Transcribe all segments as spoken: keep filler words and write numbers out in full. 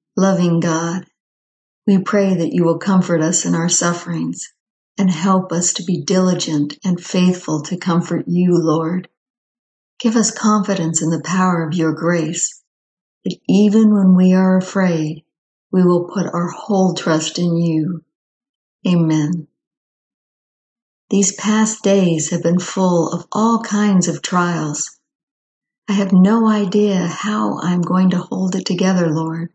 Loving God, we pray that you will comfort us in our sufferings and help us to be diligent and faithful to comfort you, Lord. Give us confidence in the power of your grace, that even when we are afraid, we will put our whole trust in you. Amen. These past days have been full of all kinds of trials. I have no idea how I'm going to hold it together, Lord.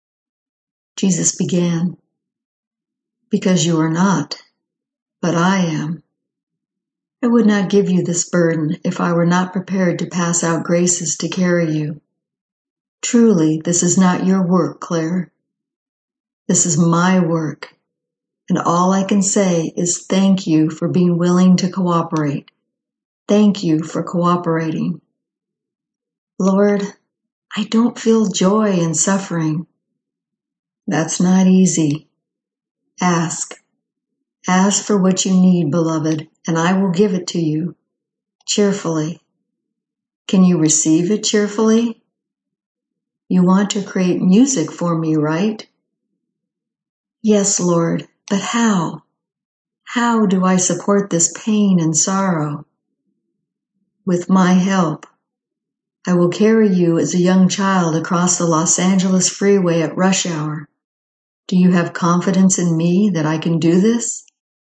Jesus began, because you are not, but I am. I would not give you this burden if I were not prepared to pass out graces to carry you. Truly, this is not your work, Claire. This is my work, and all I can say is thank you for being willing to cooperate. Thank you for cooperating. Lord, I don't feel joy in suffering. That's not easy. Ask. Ask for what you need, beloved, and I will give it to you, cheerfully. Can you receive it cheerfully? You want to create music for me, right? Yes, Lord, but how? How do I support this pain and sorrow? With my help. I will carry you as a young child across the Los Angeles freeway at rush hour. Do you have confidence in me that I can do this?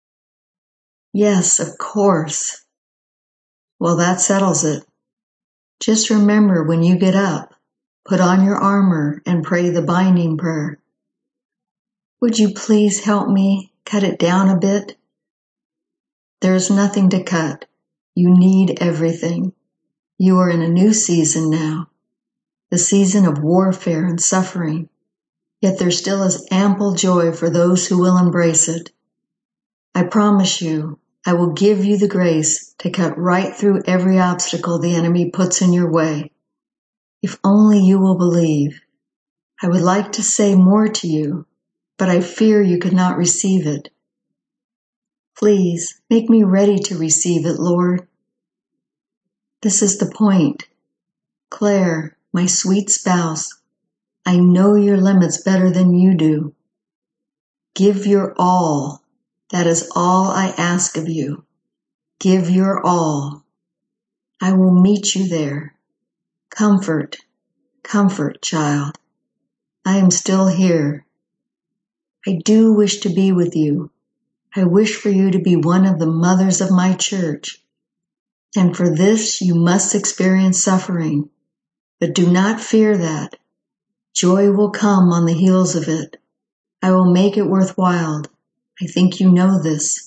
Yes, of course. Well, that settles it. Just remember when you get up, put on your armor and pray the binding prayer. Would you please help me cut it down a bit? There is nothing to cut. You need everything. You are in a new season now, the season of warfare and suffering, yet there still is ample joy for those who will embrace it. I promise you, I will give you the grace to cut right through every obstacle the enemy puts in your way. If only you will believe. I would like to say more to you, but I fear you could not receive it. Please, make me ready to receive it, Lord. This is the point. Claire, my sweet spouse, I know your limits better than you do. Give your all. That is all I ask of you. Give your all. I will meet you there. Comfort, comfort, child. I am still here. I do wish to be with you. I wish for you to be one of the mothers of my church. And for this you must experience suffering. But do not fear that. Joy will come on the heels of it. I will make it worthwhile. I think you know this.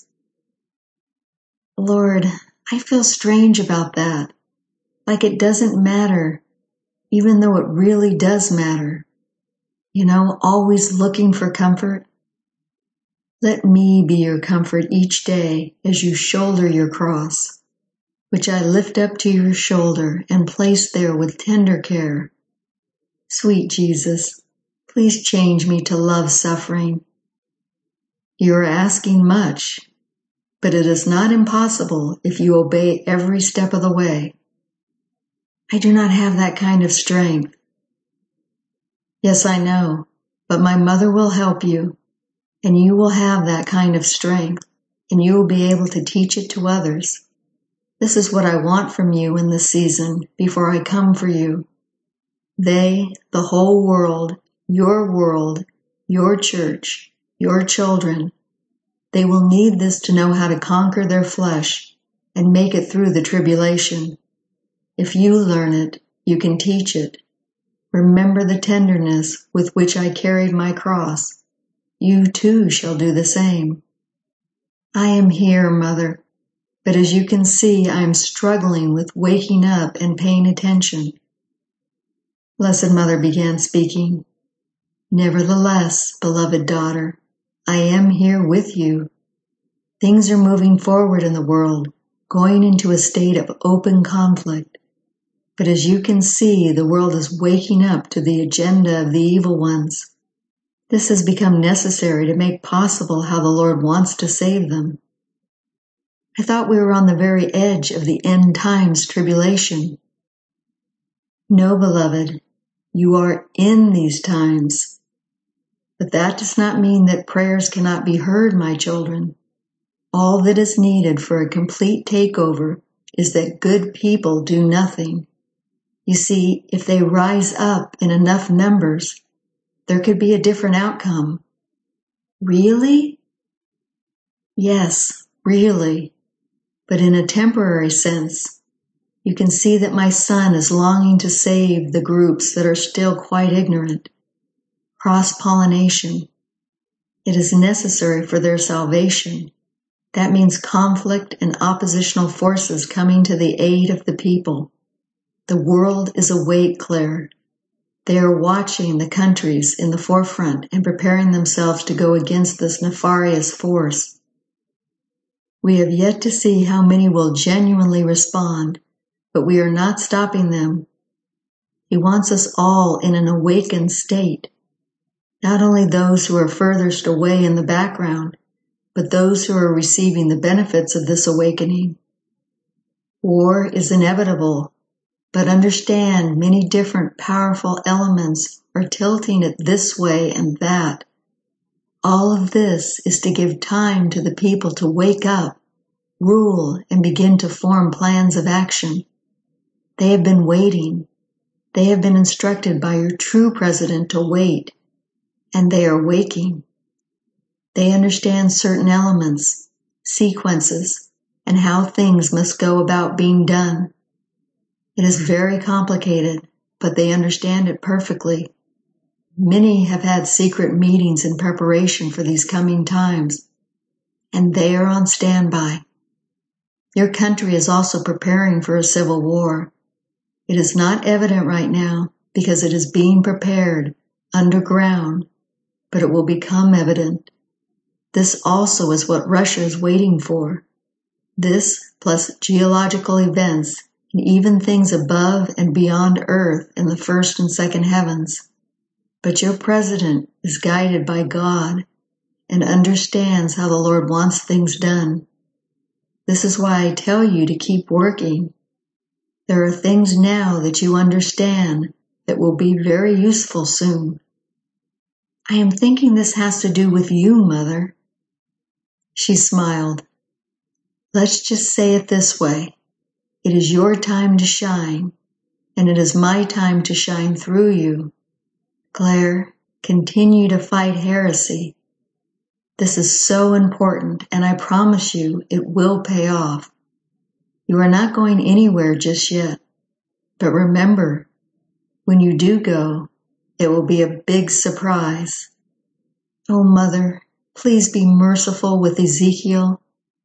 Lord, I feel strange about that. Like it doesn't matter, even though it really does matter. You know, always looking for comfort. Let me be your comfort each day as you shoulder your cross, which I lift up to your shoulder and place there with tender care. Sweet Jesus, please change me to love suffering. You are asking much, but it is not impossible if you obey every step of the way. I do not have that kind of strength. Yes, I know, but my mother will help you, and you will have that kind of strength, and you will be able to teach it to others. This is what I want from you in this season before I come for you. They, the whole world, your world, your church, your children, they will need this to know how to conquer their flesh and make it through the tribulation. If you learn it, you can teach it. Remember the tenderness with which I carried my cross. You too shall do the same. I am here, Mother, but as you can see, I am struggling with waking up and paying attention. Blessed Mother began speaking. Nevertheless, beloved daughter, I am here with you. Things are moving forward in the world, going into a state of open conflict. But as you can see, the world is waking up to the agenda of the evil ones. This has become necessary to make possible how the Lord wants to save them. I thought we were on the very edge of the end times tribulation. No, beloved, you are in these times. But that does not mean that prayers cannot be heard, my children. All that is needed for a complete takeover is that good people do nothing. You see, if they rise up in enough numbers, there could be a different outcome. Really? Yes, really. But in a temporary sense, you can see that my son is longing to save the groups that are still quite ignorant. Cross-pollination. It is necessary for their salvation. That means conflict and oppositional forces coming to the aid of the people. The world is awake, Claire. They are watching the countries in the forefront and preparing themselves to go against this nefarious force. We have yet to see how many will genuinely respond, but we are not stopping them. He wants us all in an awakened state, not only those who are furthest away in the background, but those who are receiving the benefits of this awakening. War is inevitable, but understand many different powerful elements are tilting it this way and that. All of this is to give time to the people to wake up, rule, and begin to form plans of action. They have been waiting. They have been instructed by your true president to wait, and they are waking. They understand certain elements, sequences, and how things must go about being done. It is very complicated, but they understand it perfectly. Many have had secret meetings in preparation for these coming times, and they are on standby. Your country is also preparing for a civil war. It is not evident right now because it is being prepared underground, but it will become evident. This also is what Russia is waiting for. This, plus geological events, and even things above and beyond Earth in the first and second heavens. But your president is guided by God and understands how the Lord wants things done. This is why I tell you to keep working. There are things now that you understand that will be very useful soon. I am thinking this has to do with you, Mother. She smiled. Let's just say it this way. It is your time to shine, and it is my time to shine through you. Claire, continue to fight heresy. This is so important, and I promise you it will pay off. You are not going anywhere just yet, but remember, when you do go, it will be a big surprise. Oh, Mother, please be merciful with Ezekiel.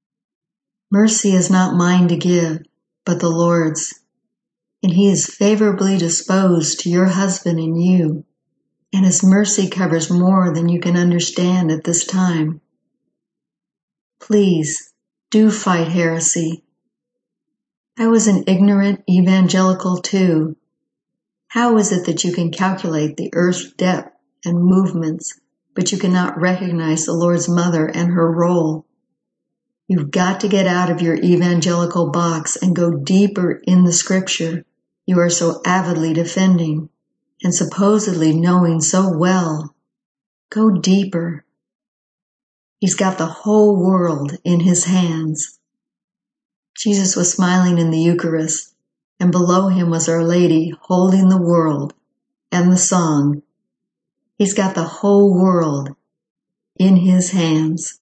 Mercy is not mine to give, but the Lord's, and he is favorably disposed to your husband and you, and his mercy covers more than you can understand at this time. Please, do fight heresy. I was an ignorant evangelical too. How is it that you can calculate the earth's depth and movements, but you cannot recognize the Lord's mother and her role? You've got to get out of your evangelical box and go deeper in the scripture you are so avidly defending and supposedly knowing so well. Go deeper. He's got the whole world in his hands. Jesus was smiling in the Eucharist, and below him was Our Lady holding the world and the song. He's got the whole world in his hands.